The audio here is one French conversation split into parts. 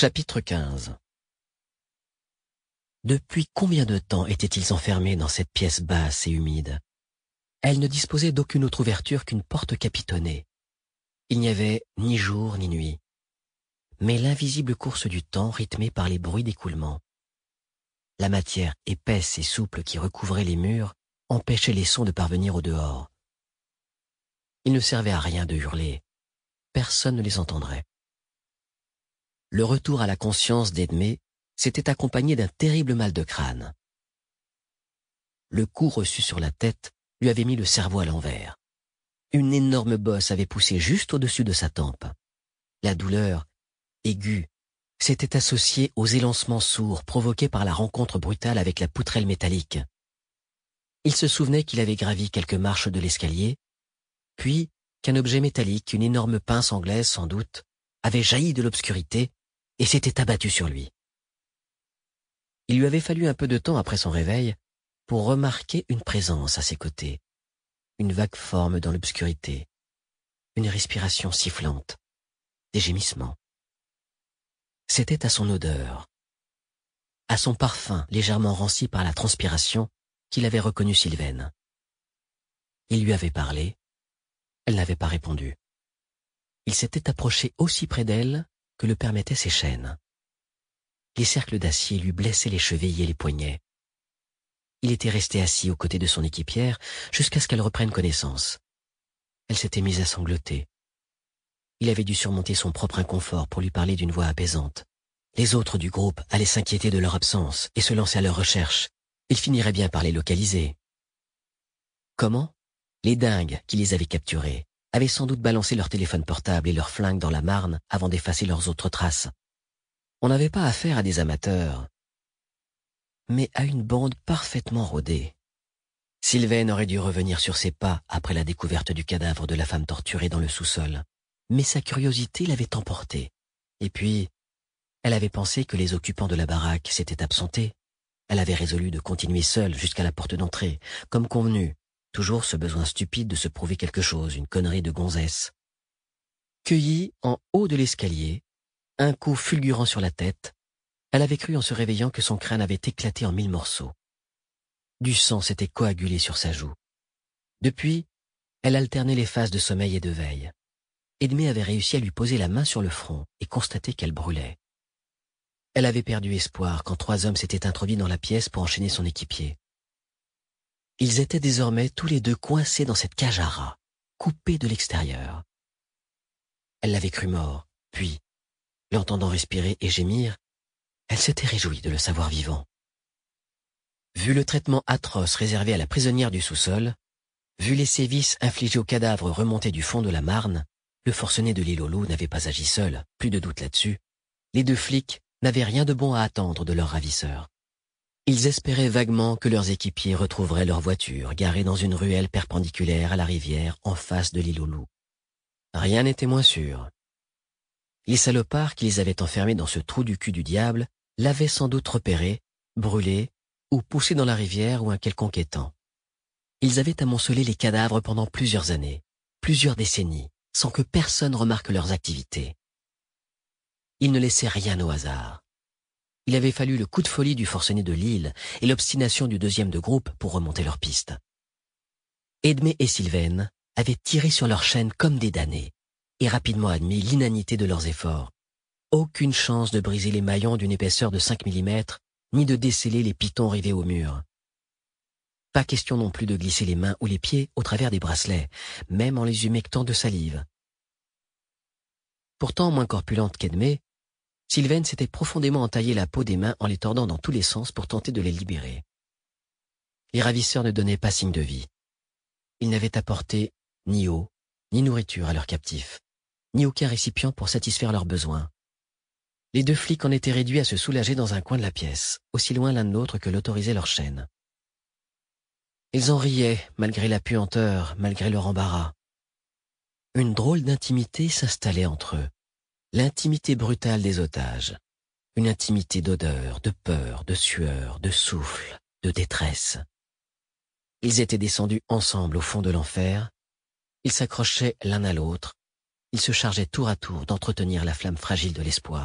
Chapitre 15. Depuis combien de temps étaient-ils enfermés dans cette pièce basse et humide? Elle ne disposait d'aucune autre ouverture qu'une porte capitonnée. Il n'y avait ni jour ni nuit, mais l'invisible course du temps rythmée par les bruits d'écoulement. La matière épaisse et souple qui recouvrait les murs empêchait les sons de parvenir au dehors. Il ne servait à rien de hurler, personne ne les entendrait. Le retour à la conscience d'Edmé s'était accompagné d'un terrible mal de crâne. Le coup reçu sur la tête lui avait mis le cerveau à l'envers. Une énorme bosse avait poussé juste au-dessus de sa tempe. La douleur, aiguë, s'était associée aux élancements sourds provoqués par la rencontre brutale avec la poutrelle métallique. Il se souvenait qu'il avait gravi quelques marches de l'escalier, puis qu'un objet métallique, une énorme pince anglaise sans doute, avait jailli de l'obscurité et s'était abattu sur lui. Il lui avait fallu un peu de temps après son réveil pour remarquer une présence à ses côtés, une vague forme dans l'obscurité, une respiration sifflante, des gémissements. C'était à son odeur, à son parfum légèrement ranci par la transpiration qu'il avait reconnu Sylvaine. Il lui avait parlé, elle n'avait pas répondu. Il s'était approché aussi près d'elle que le permettaient ses chaînes. Les cercles d'acier lui blessaient les chevilles et les poignets. Il était resté assis aux côtés de son équipière jusqu'à ce qu'elle reprenne connaissance. Elle s'était mise à sangloter. Il avait dû surmonter son propre inconfort pour lui parler d'une voix apaisante. Les autres du groupe allaient s'inquiéter de leur absence et se lancer à leur recherche. Ils finiraient bien par les localiser. Comment? Les dingues qui les avaient capturés avaient sans doute balancé leur téléphone portable et leurs flingues dans la Marne avant d'effacer leurs autres traces. On n'avait pas affaire à des amateurs, mais à une bande parfaitement rodée. Sylvaine aurait dû revenir sur ses pas après la découverte du cadavre de la femme torturée dans le sous-sol, mais sa curiosité l'avait emportée. Et puis, elle avait pensé que les occupants de la baraque s'étaient absentés. Elle avait résolu de continuer seule jusqu'à la porte d'entrée, comme convenu, toujours ce besoin stupide de se prouver quelque chose, une connerie de gonzesse. Cueillie en haut de l'escalier, un coup fulgurant sur la tête, elle avait cru en se réveillant que son crâne avait éclaté en 1000 morceaux. Du sang s'était coagulé sur sa joue. Depuis, elle alternait les phases de sommeil et de veille. Edmé avait réussi à lui poser la main sur le front et constater qu'elle brûlait. Elle avait perdu espoir quand 3 hommes s'étaient introduits dans la pièce pour enchaîner son équipier. Ils étaient désormais tous les deux coincés dans cette cage à rats, coupés de l'extérieur. Elle l'avait cru mort, puis, l'entendant respirer et gémir, elle s'était réjouie de le savoir vivant. Vu le traitement atroce réservé à la prisonnière du sous-sol, vu les sévices infligés au cadavre remonté du fond de la Marne, le forcené de l'île aux loups n'avait pas agi seul, plus de doute là-dessus. Les 2 flics n'avaient rien de bon à attendre de leur ravisseur. Ils espéraient vaguement que leurs équipiers retrouveraient leur voiture garée dans une ruelle perpendiculaire à la rivière en face de l'île aux loups. Rien n'était moins sûr. Les salopards qui les avaient enfermés dans ce trou du cul du diable l'avaient sans doute repéré, brûlé ou poussé dans la rivière ou un quelconque étang. Ils avaient amoncelé les cadavres pendant plusieurs années, plusieurs décennies, sans que personne remarque leurs activités. Ils ne laissaient rien au hasard. Il avait fallu le coup de folie du forcené de Lille et l'obstination du 2e de groupe pour remonter leur piste. Edmé et Sylvaine avaient tiré sur leur chaîne comme des damnés et rapidement admis l'inanité de leurs efforts. Aucune chance de briser les maillons d'une épaisseur de 5 mm, ni de déceler les pitons rivés au mur. Pas question non plus de glisser les mains ou les pieds au travers des bracelets, même en les humectant de salive. Pourtant moins corpulente qu'Edmé, Sylvaine s'était profondément entaillé la peau des mains en les tordant dans tous les sens pour tenter de les libérer. Les ravisseurs ne donnaient pas signe de vie. Ils n'avaient apporté ni eau, ni nourriture à leurs captifs, ni aucun récipient pour satisfaire leurs besoins. Les 2 flics en étaient réduits à se soulager dans un coin de la pièce, aussi loin l'un de l'autre que l'autorisait leur chaîne. Ils en riaient, malgré la puanteur, malgré leur embarras. Une drôle d'intimité s'installait entre eux. L'intimité brutale des otages. Une intimité d'odeur, de peur, de sueur, de souffle, de détresse. Ils étaient descendus ensemble au fond de l'enfer. Ils s'accrochaient l'un à l'autre. Ils se chargeaient tour à tour d'entretenir la flamme fragile de l'espoir.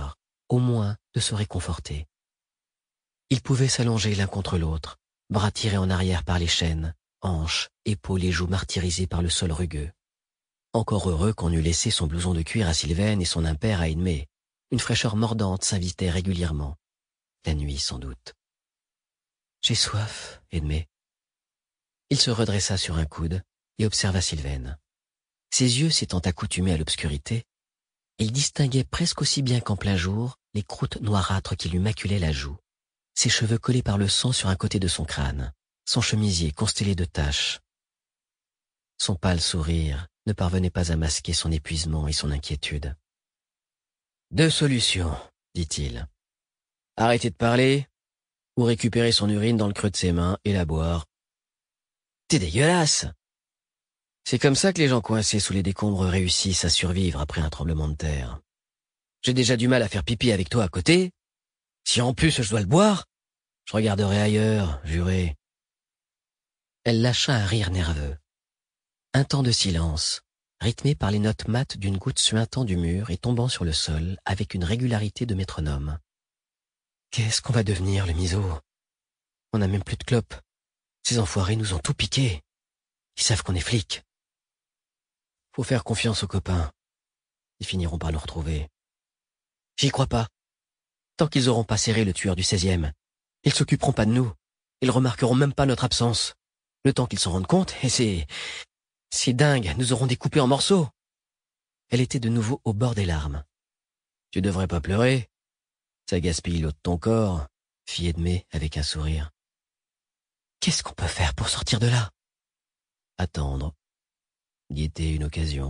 au moins de se réconforter. Ils pouvaient s'allonger l'un contre l'autre, bras tirés en arrière par les chaînes, hanches, épaules et joues martyrisées par le sol rugueux. Encore heureux qu'on eût laissé son blouson de cuir à Sylvaine et son impair à Edmé. Une fraîcheur mordante s'invitait régulièrement. La nuit, sans doute. « J'ai soif, Edmé. » Il se redressa sur un coude et observa Sylvaine. Ses yeux s'étant accoutumés à l'obscurité, il distinguait presque aussi bien qu'en plein jour les croûtes noirâtres qui lui maculaient la joue, ses cheveux collés par le sang sur un côté de son crâne, son chemisier constellé de taches. Son pâle sourire ne parvenait pas à masquer son épuisement et son inquiétude. « 2 solutions, dit-il. Arrêter de parler ou récupérer son urine dans le creux de ses mains et la boire. T'es dégueulasse! C'est comme ça que les gens coincés sous les décombres réussissent à survivre après un tremblement de terre. J'ai déjà du mal à faire pipi avec toi à côté. Si en plus je dois le boire, je regarderai ailleurs, juré. » Elle lâcha un rire nerveux. Un temps de silence, rythmé par les notes mates d'une goutte suintant du mur et tombant sur le sol avec une régularité de métronome. Qu'est-ce qu'on va devenir, le miseau? On n'a même plus de clopes. Ces enfoirés nous ont tout piqué. Ils savent qu'on est flics. Faut faire confiance aux copains. Ils finiront par nous retrouver. J'y crois pas. Tant qu'ils auront pas serré le tueur du 16e, ils s'occuperont pas de nous. Ils remarqueront même pas notre absence. Le temps qu'ils s'en rendent compte, et c'est dingue, nous aurons découpé en morceaux. Elle était de nouveau au bord des larmes. Tu devrais pas pleurer. Ça gaspille l'eau de ton corps, fit Edmé avec un sourire. Qu'est-ce qu'on peut faire pour sortir de là? Attendre. Guetter une occasion.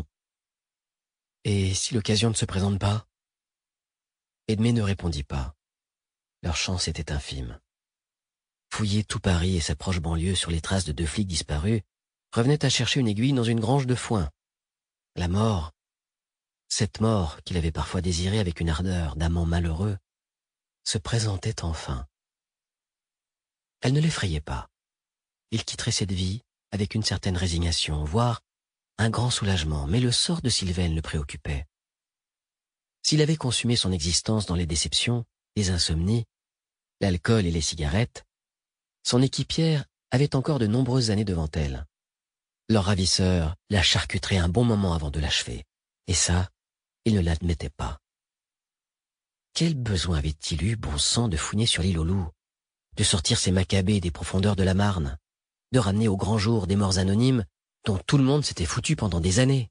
Et si l'occasion ne se présente pas? Edmé ne répondit pas. Leur chance était infime. Fouiller tout Paris et sa proche banlieue sur les traces de 2 flics disparus revenait à chercher une aiguille dans une grange de foin. La mort, cette mort qu'il avait parfois désirée avec une ardeur d'amant malheureux, se présentait enfin. Elle ne l'effrayait pas. Il quitterait cette vie avec une certaine résignation, voire un grand soulagement, mais le sort de Sylvaine le préoccupait. S'il avait consumé son existence dans les déceptions, les insomnies, l'alcool et les cigarettes, son équipière avait encore de nombreuses années devant elle. Leur ravisseur la charcuterait un bon moment avant de l'achever, et ça, il ne l'admettait pas. Quel besoin avait-il eu, bon sang, de fouiner sur l'île aux loups, de sortir ses macabées des profondeurs de la Marne, de ramener au grand jour des morts anonymes dont tout le monde s'était foutu pendant des années?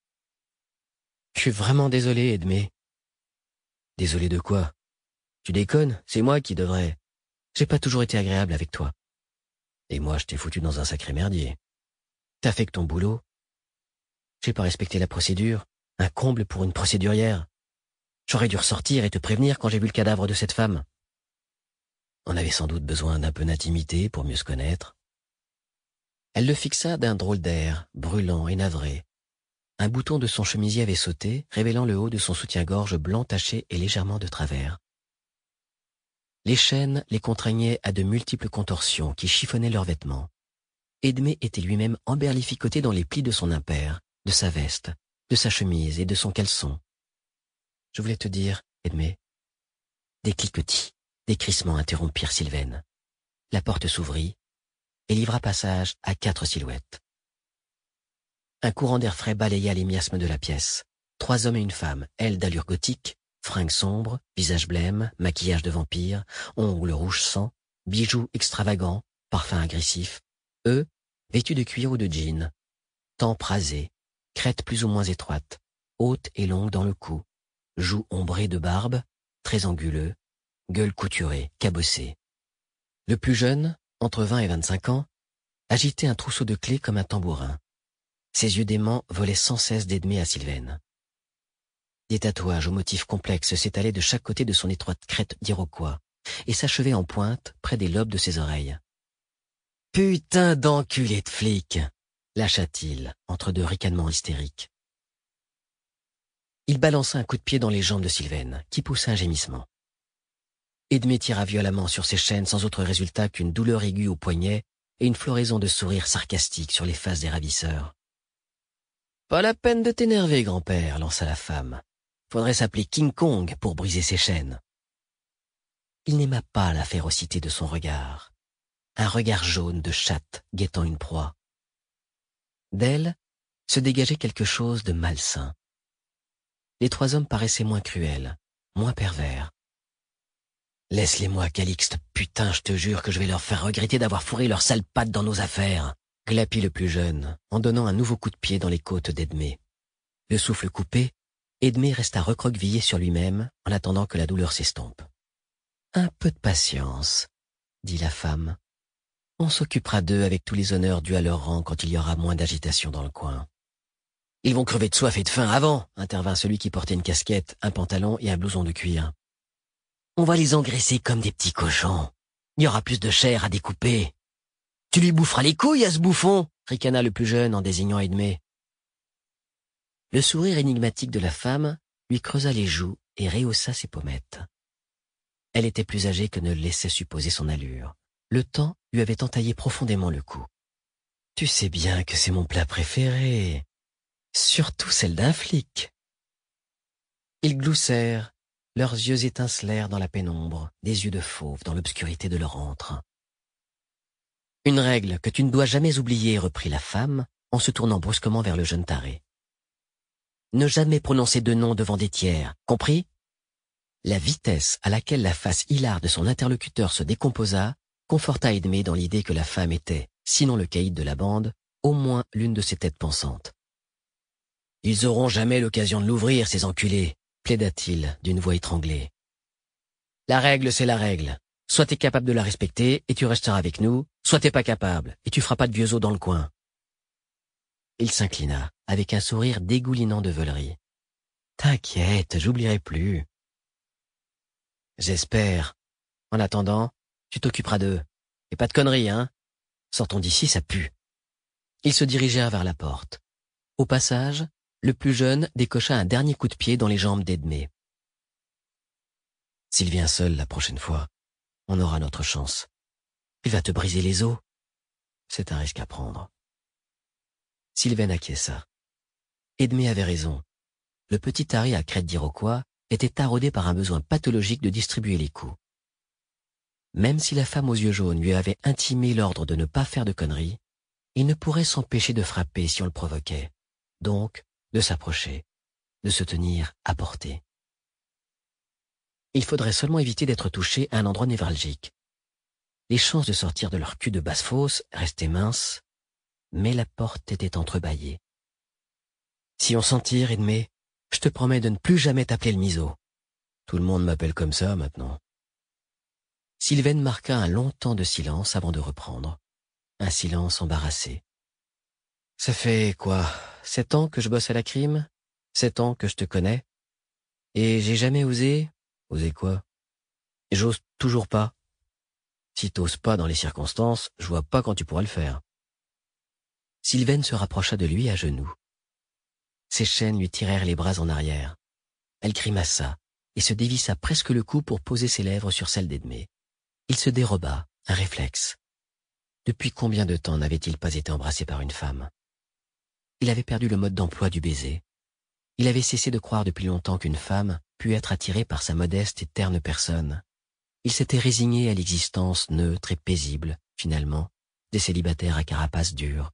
Je suis vraiment désolé, Edmé. Désolé de quoi? Tu déconnes, c'est moi qui devrais. J'ai pas toujours été agréable avec toi. Et moi, je t'ai foutu dans un sacré merdier. T'as fait que ton boulot. J'ai pas respecté la procédure, un comble pour une procédurière. J'aurais dû ressortir et te prévenir quand j'ai vu le cadavre de cette femme. On avait sans doute besoin d'un peu d'intimité pour mieux se connaître. Elle le fixa d'un drôle d'air, brûlant et navré. Un bouton de son chemisier avait sauté, révélant le haut de son soutien-gorge blanc taché et légèrement de travers. Les chaînes les contraignaient à de multiples contorsions qui chiffonnaient leurs vêtements. Edmé était lui-même emberlificoté dans les plis de son impair, de sa veste, de sa chemise et de son caleçon. Je voulais te dire, Edmé. Des cliquetis, des crissements interrompirent Sylvaine. La porte s'ouvrit et livra passage à 4 silhouettes. Un courant d'air frais balaya les miasmes de la pièce. 3 hommes et une femme, elle d'allure gothique, fringues sombres, visage blême, maquillage de vampire, ongles rouge sang, bijoux extravagants, parfums agressifs. Eux, vêtus de cuir ou de jean, tempes rasées, crêtes plus ou moins étroites, hautes et longues dans le cou, joues ombrées de barbe, très anguleux, gueule couturée, cabossée. Le plus jeune, entre 20 et 25 ans, agitait un trousseau de clés comme un tambourin. Ses yeux déments volaient sans cesse d'Edmé à Sylvaine. Des tatouages aux motifs complexes s'étalaient de chaque côté de son étroite crête d'iroquois et s'achevaient en pointe près des lobes de ses oreilles. « Putain d'enculé de flic !» lâcha-t-il entre 2 ricanements hystériques. Il balança un coup de pied dans les jambes de Sylvaine, qui poussa un gémissement. Edmé tira violemment sur ses chaînes sans autre résultat qu'une douleur aiguë au poignet et une floraison de sourires sarcastiques sur les faces des ravisseurs. « Pas la peine de t'énerver, grand-père, lança la femme. Faudrait s'appeler King Kong pour briser ses chaînes. Il n'aima pas la férocité de son regard. Un regard jaune de chatte guettant une proie. D'elle se dégageait quelque chose de malsain. Les trois hommes paraissaient moins cruels, moins pervers. « Laisse-les-moi, Calixte, putain, je te jure que je vais leur faire regretter d'avoir fourré leurs sales pattes dans nos affaires !» glapit le plus jeune, en donnant un nouveau coup de pied dans les côtes d'Edmé. Le souffle coupé, Edmé resta recroquevillé sur lui-même en attendant que la douleur s'estompe. « Un peu de patience, » dit la femme. « On s'occupera d'eux avec tous les honneurs dus à leur rang quand il y aura moins d'agitation dans le coin. »« Ils vont crever de soif et de faim avant !» intervint celui qui portait une casquette, un pantalon et un blouson de cuir. « On va les engraisser comme des petits cochons. Il y aura plus de chair à découper. »« Tu lui boufferas les couilles à ce bouffon !» ricana le plus jeune en désignant Edmé. Le sourire énigmatique de la femme lui creusa les joues et rehaussa ses pommettes. Elle était plus âgée que ne le laissait supposer son allure. Le temps lui avait entaillé profondément le cou. « Tu sais bien que c'est mon plat préféré, surtout celle d'un flic. » Ils gloussèrent, leurs yeux étincelèrent dans la pénombre, des yeux de fauve dans l'obscurité de leur antre. « Une règle que tu ne dois jamais oublier, » reprit la femme, en se tournant brusquement vers le jeune taré. « Ne jamais prononcer de nom devant des tiers, compris ? » La vitesse à laquelle la face hilare de son interlocuteur se décomposa conforta Edmé dans l'idée que la femme était, sinon le caïd de la bande, au moins l'une de ses têtes pensantes. « Ils auront jamais l'occasion de l'ouvrir, ces enculés !» plaida-t-il d'une voix étranglée. « La règle, c'est la règle. Soit t'es capable de la respecter et tu resteras avec nous, soit t'es pas capable et tu feras pas de vieux os dans le coin. » Il s'inclina, avec un sourire dégoulinant de veulerie. « T'inquiète, j'oublierai plus. »« J'espère. En attendant, tu t'occuperas d'eux. Et pas de conneries, hein. Sortons d'ici, ça pue. » Ils se dirigèrent vers la porte. Au passage, le plus jeune décocha un dernier coup de pied dans les jambes d'Edmé. « S'il vient seul la prochaine fois, on aura notre chance. Il va te briser les os. C'est un risque à prendre. » Sylvain acquiesça. Edmé avait raison. Le petit taré à crête d'Iroquois était taraudé par un besoin pathologique de distribuer les coups. Même si la femme aux yeux jaunes lui avait intimé l'ordre de ne pas faire de conneries, il ne pourrait s'empêcher de frapper si on le provoquait, donc de s'approcher, de se tenir à portée. Il faudrait seulement éviter d'être touché à un endroit névralgique. Les chances de sortir de leur cul de basse-fosse restaient minces, mais la porte était entrebâillée. « Si on s'en tire, Edmé, je te promets de ne plus jamais t'appeler le miseau. Tout le monde m'appelle comme ça maintenant. » Sylvain marqua un long temps de silence avant de reprendre. Un silence embarrassé. « Ça fait quoi, 7 ans que je bosse à la crime, 7 ans que je te connais, et j'ai jamais osé. Oser quoi? J'ose toujours pas. Si t'oses pas dans les circonstances, je vois pas quand tu pourras le faire. » Sylvain se rapprocha de lui à genoux. Ses chaînes lui tirèrent les bras en arrière. Elle grimaça et se dévissa presque le cou pour poser ses lèvres sur celles d'Edmé. Il se déroba, un réflexe. Depuis combien de temps n'avait-il pas été embrassé par une femme? Il avait perdu le mode d'emploi du baiser. Il avait cessé de croire depuis longtemps qu'une femme pût être attirée par sa modeste et terne personne. Il s'était résigné à l'existence neutre et paisible, finalement, des célibataires à carapace dure.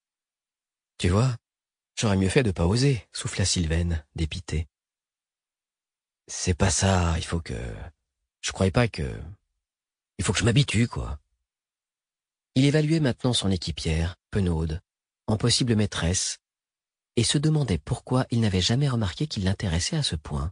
« Tu vois, j'aurais mieux fait de pas oser, » souffla Sylvain, dépité. « C'est pas ça, il faut que... Je croyais pas que... Il faut que je m'habitue, quoi. » Il évaluait maintenant son équipière, penaude, en possible maîtresse, et se demandait pourquoi il n'avait jamais remarqué qu'il l'intéressait à ce point.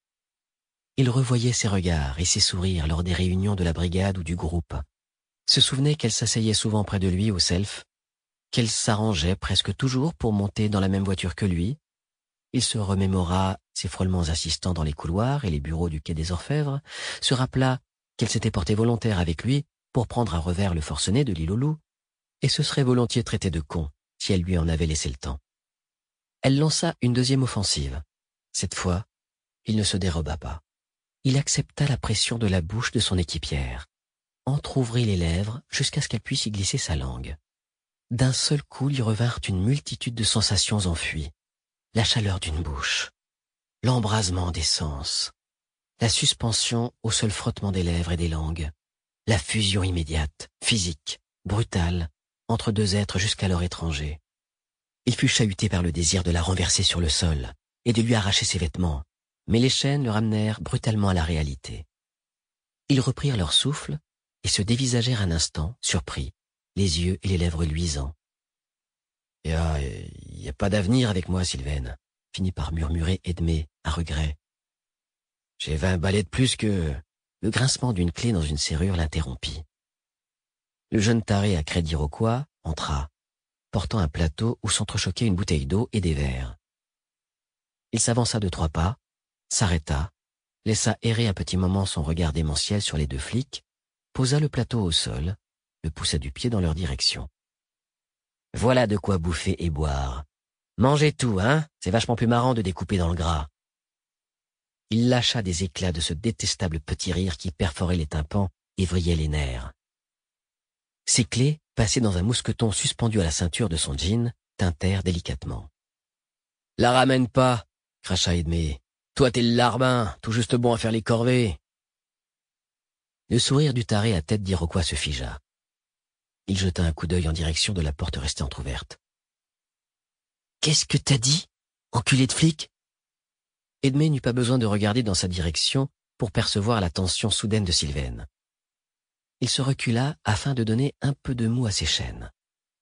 Il revoyait ses regards et ses sourires lors des réunions de la brigade ou du groupe, se souvenait qu'elle s'asseyait souvent près de lui au self, qu'elle s'arrangeait presque toujours pour monter dans la même voiture que lui. Il se remémora ses frôlements insistants dans les couloirs et les bureaux du quai des Orfèvres, se rappela qu'elle s'était portée volontaire avec lui pour prendre à revers le forcené de l'île aux loups, et se serait volontiers traité de con si elle lui en avait laissé le temps. Elle lança une deuxième offensive. Cette fois, il ne se déroba pas. Il accepta la pression de la bouche de son équipière, entr'ouvrit les lèvres jusqu'à ce qu'elle puisse y glisser sa langue. D'un seul coup lui revinrent une multitude de sensations enfuies. La chaleur d'une bouche, l'embrasement des sens, La suspension au seul frottement des lèvres et des langues. La fusion immédiate, physique, brutale, entre deux êtres jusqu'alors étrangers. Il fut chahuté par le désir de la renverser sur le sol et de lui arracher ses vêtements, mais les chaînes le ramenèrent brutalement à la réalité. Ils reprirent leur souffle et se dévisagèrent un instant, surpris, les yeux et les lèvres luisants. « Il y a pas d'avenir avec moi, Sylvaine », finit par murmurer Edmé, à regret. « J'ai 20 balais de plus que... » Le grincement d'une clé dans une serrure l'interrompit. Le jeune taré à crédit iroquois entra, portant un plateau où s'entrechoquaient une bouteille d'eau et des verres. Il s'avança de 3 pas, s'arrêta, laissa errer un petit moment son regard démentiel sur les 2 flics, posa le plateau au sol, le poussa du pied dans leur direction. « Voilà de quoi bouffer et boire. Mangez tout, hein? C'est vachement plus marrant de découper dans le gras. » Il lâcha des éclats de ce détestable petit rire qui perforait les tympans et vrillait les nerfs. Ses clés, passées dans un mousqueton suspendu à la ceinture de son jean, tintèrent délicatement. « La ramène pas !» cracha Edmé. « Toi t'es le larbin, tout juste bon à faire les corvées. » Le sourire du taré à tête d'iroquois se figea. Il jeta un coup d'œil en direction de la porte restée entr'ouverte. « Qu'est-ce que t'as dit, enculé de flic ?» Edmé n'eut pas besoin de regarder dans sa direction pour percevoir la tension soudaine de Sylvaine. Il se recula afin de donner un peu de mou à ses chaînes.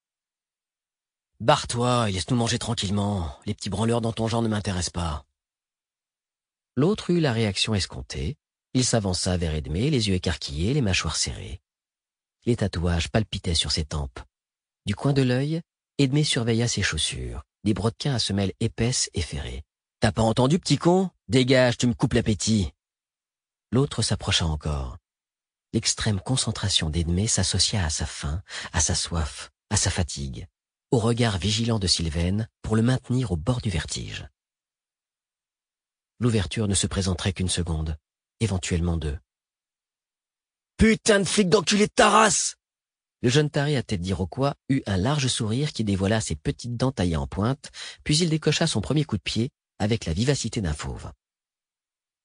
« Barre-toi et laisse-nous manger tranquillement. Les petits branleurs dans ton genre ne m'intéressent pas. » L'autre eut la réaction escomptée. Il s'avança vers Edmé, les yeux écarquillés, les mâchoires serrées. Les tatouages palpitaient sur ses tempes. Du coin de l'œil, Edmé surveilla ses chaussures, des brodequins à semelles épaisses et ferrées. « T'as pas entendu, petit con? Dégage, tu me coupes l'appétit !» L'autre s'approcha encore. L'extrême concentration d'Edmé s'associa à sa faim, à sa soif, à sa fatigue, au regard vigilant de Sylvaine pour le maintenir au bord du vertige. L'ouverture ne se présenterait qu'une seconde, éventuellement 2. « Putain de flic d'enculé de ta race !» Le jeune taré à tête d'iroquois eut un large sourire qui dévoila ses petites dents taillées en pointe, puis il décocha son premier coup de pied avec la vivacité d'un fauve.